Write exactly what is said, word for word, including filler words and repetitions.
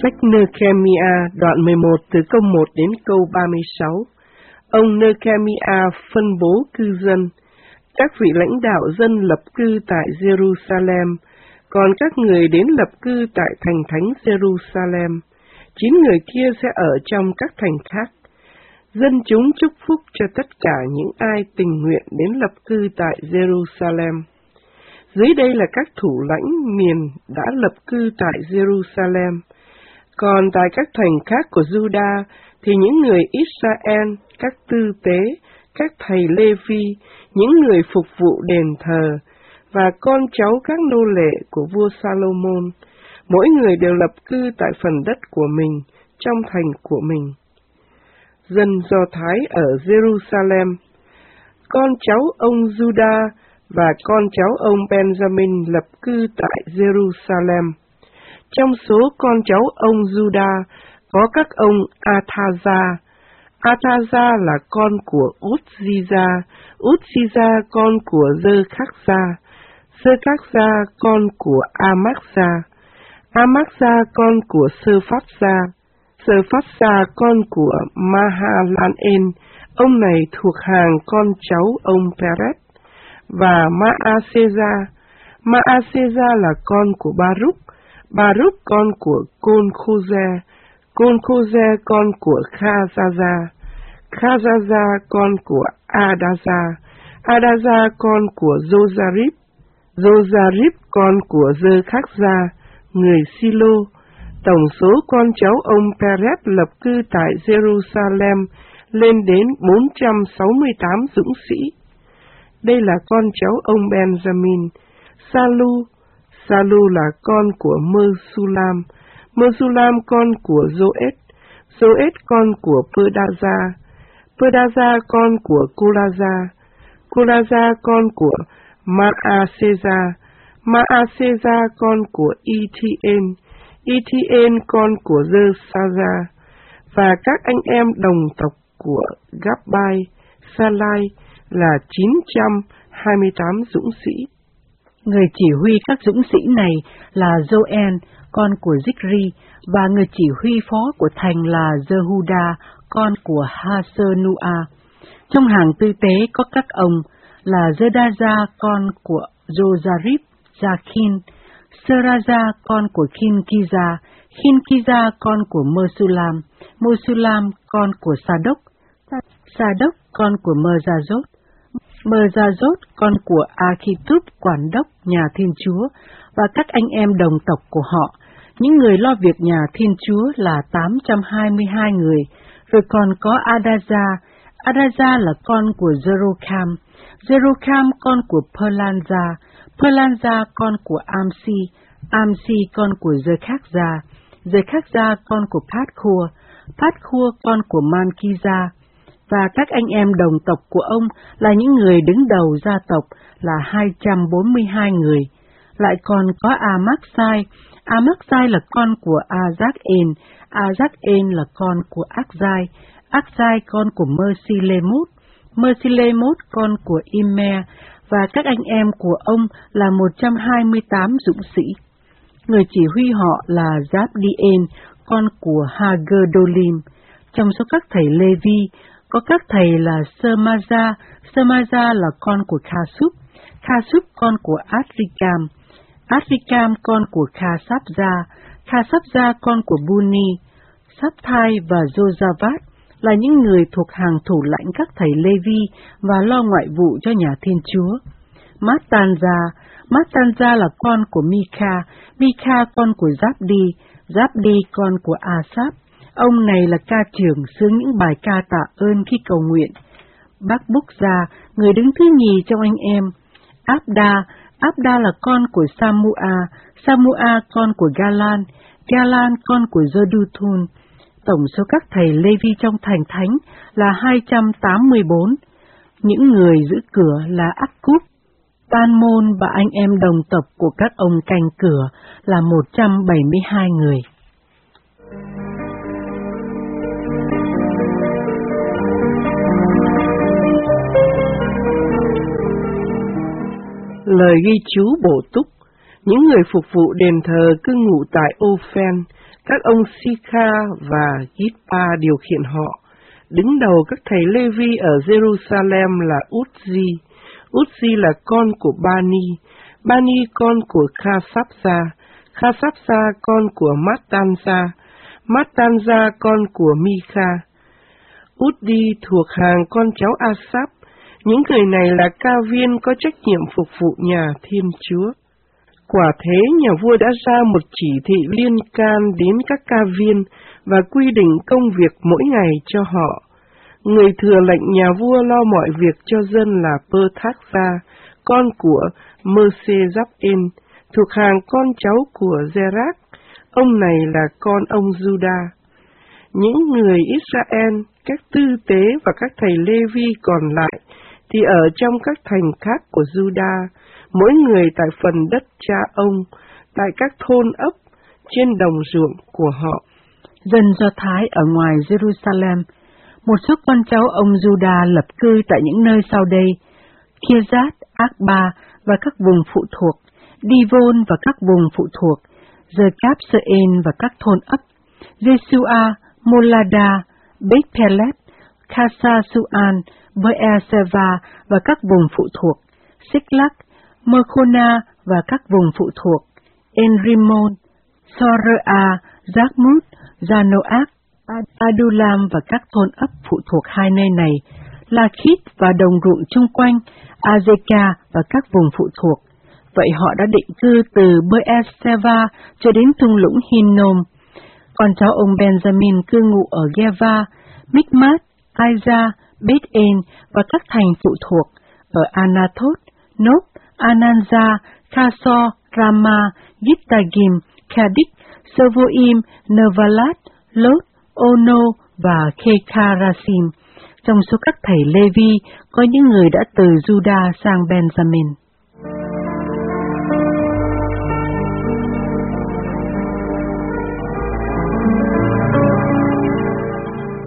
Sách Nehemia đoạn mười một từ câu một đến câu ba mươi sáu. Ông Nehemia phân bố cư dân. Các vị lãnh đạo dân lập cư tại Jerusalem, còn các người đến lập cư tại thành thánh Jerusalem. Chín người kia sẽ ở trong các thành khác. Dân chúng chúc phúc cho tất cả những ai tình nguyện đến lập cư tại Jerusalem. Dưới đây là các thủ lãnh miền đã lập cư tại Jerusalem. Còn tại các thành khác của Juda thì những người Israel, các tư tế, các thầy Lê-vi, những người phục vụ đền thờ và con cháu các nô lệ của vua Salomon, mỗi người đều lập cư tại phần đất của mình, trong thành của mình. Dân Do Thái ở Jerusalem, con cháu ông Juda và con cháu ông Benjamin lập cư tại Jerusalem. Trong số con cháu ông Juda có các ông Athaza. Athaza là con của Uzziya, Uzziya con của Zơ-khắc-gia, Zơ-khắc-gia con của Amác-gia, Amác-gia con của Sơ-phát-gia, Sơ-phát-gia con của Mahalalel, ông này thuộc hàng con cháu ông Peret, và Maaseza. Maaseza là con của Baruch, Baruch con của Côn-khô-gia, Côn-khô-gia con của Kha-gia-gia, Kha-gia-gia con của Adaza, Adaza con của Dô-gia-ríp, Dô-gia-ríp con của Dơ-khắc-gia, người Silo. Tổng số con cháu ông Peret lập cư tại Jerusalem lên đến bốn trăm sáu mươi tám dũng sĩ. Đây là con cháu ông Benjamin. Salu, Salu là con của Mơ-su-lam, Mơ-su-lam con của Joed, Joed con của Pơ-đa-gia, Pơ-đa-gia con của Cô-la-gia, Cô-la-gia con của Ma-a-sê-gia, Ma-a-sê-gia con của Y-thi-ên, Y-thi-ên con của Dơ-sa-gia, và các anh em đồng tộc của Gắp-bai, Sa-lai là chín trăm hai mươi tám dũng sĩ. Người chỉ huy các dũng sĩ này là Joen, con của Zikri, và người chỉ huy phó của thành là Jehuda, con của Hassenua. Trong hàng tư tế có các ông là Jedaja, con của Jojarib, Zakhin, Seraja, con của Khinkiza, Khinkiza, con của Mơ-su-lam, Mơ-su-lam, con của Sa-đốc, Sa-đốc, con của Mơ-gia-dốt, Mơ-gia-dốt, con của A-khi-túp, quản đốc nhà Thiên Chúa, và các anh em đồng tộc của họ. Những người lo việc nhà Thiên Chúa là tám trăm hai mươi hai người, rồi còn có Adaza. Adaza là con của Jerokham, Jerokham con của Perlanza, Perlanza con của Amsi, Amsi con của Zơ-khắc-gia, Zơ-khắc-gia con của Phát-khua, Phát-khua con của Man-ki-gia. Và các anh em đồng tộc của ông là những người đứng đầu gia tộc là hai trăm bốn mươi hai người. Lại còn có Amác-sai, Amác-sai là con của A-giác-ên, A-giác-ên là con của Ác-giai, Ác-giai con của Mơ-si-lê-mốt, Mơ-si-lê-mốt con của Im-me, và các anh em của ông là một trăm hai mươi tám dũng sĩ. Người chỉ huy họ là Giáp-đi-ên, con của Ha-gơ-đô-lim. Trong số các thầy Lê-vi, có các thầy là Sơ-ma-gia, Sơ-ma-gia là con của Kha-súp, Kha-súp con của Át-ri-cam, Át-ri-cam con của Kha-sáp-gia, Kha-sáp-gia con của Bu-ni. Sáp-thai và Dô-gia-vát là những người thuộc hàng thủ lãnh các thầy Lê-vi và lo ngoại vụ cho nhà Thiên Chúa. Mát-tan-gia, Mát-tan-gia là con của Mi-kha, Mi-kha con của Giáp-đi, Giáp-đi con của A-sáp. Ông này là ca trưởng xướng những bài ca tạ ơn khi cầu nguyện. Bác-búc-gia, người đứng thứ nhì trong anh em. Áp-đa, Áp-đa là con của Sa-mu-a, Sa-mu-a con của Ga-lan, Ga-lan con của Giơ-đu-thun. Tổng số các thầy Lê-vi trong thành thánh là hai trăm tám mươi bốn. Những người giữ cửa là Ác-cúp, Tan-môn và anh em đồng tộc của các ông canh cửa là một trăm bảy mươi hai người. Lời ghi chú bổ túc. Những người phục vụ đền thờ cư ngụ tại Ophen, Các ông Sikha và Gitpa điều khiển họ. Đứng đầu các thầy Lê-vi ở Jerusalem là Uzzi. Uzzi là con của Bani, Bani con của Khasapsa, Khasapsa con của Mattanza, Mattanza con của Mikha. Udi thuộc hàng con cháu Asap. Những người này là ca viên có trách nhiệm phục vụ nhà Thiên Chúa. Quả thế, nhà vua đã ra một chỉ thị liên can đến các ca viên và quy định công việc mỗi ngày cho họ. Người thừa lệnh nhà vua lo mọi việc cho dân là Pơ-thác-gia, con của Mơ-sê-giáp-ên, thuộc hàng con cháu của Zerach. Ông này là con ông Juda. Những người Israel, các tư tế và các thầy Lê-vi còn lại thì ở trong các thành khác của Juda, mỗi người tại phần đất cha ông, tại các thôn ấp, trên đồng ruộng của họ. Dân Do Thái ở ngoài Jerusalem, một số con cháu ông Juda lập cư tại những nơi sau đây: Kiryat Arba và các vùng phụ thuộc, Divon và các vùng phụ thuộc, Jekab-Seên và các thôn ấp, Jesua, Molada, Beth-Pelet, Khasa-Suan, Beer-Seva và các vùng phụ thuộc, Siklag, Mơ-khona và các vùng phụ thuộc, En-rimon, Sorea, Giác-mút, Zanoach, Adulam và các thôn ấp phụ thuộc hai nơi này, Lakhit và đồng ruộng chung quanh, Azeka và các vùng phụ thuộc. Vậy họ đã định cư từ Beer-Seva cho đến thung lũng Hinnom. Con cháu ông Benjamin cư ngụ ở Geva, Mikmat, Aiza, Beth-en và các thành phụ thuộc, ở Anathot, Nop, Ananza, Khasor, Rama, Gittagim, Kadik, Sevoim, Nevalat, Lod, Ono và Kekarasim. Trong số các thầy Lê-vi, có những người đã từ Juda sang Benjamin.